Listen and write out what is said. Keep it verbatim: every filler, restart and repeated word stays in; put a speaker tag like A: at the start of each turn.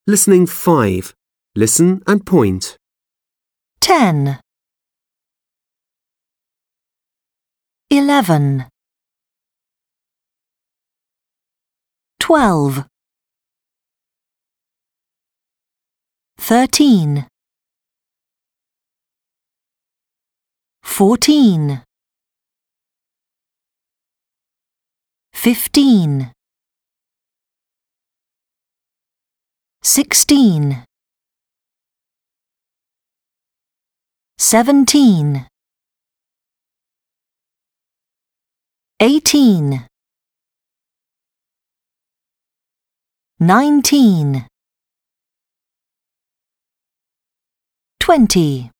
A: Listening five. Listen and point.
B: ten, eleven, twelve, thirteen, fourteen, fifteen, sixteen, seventeen, eighteen, nineteen, twenty.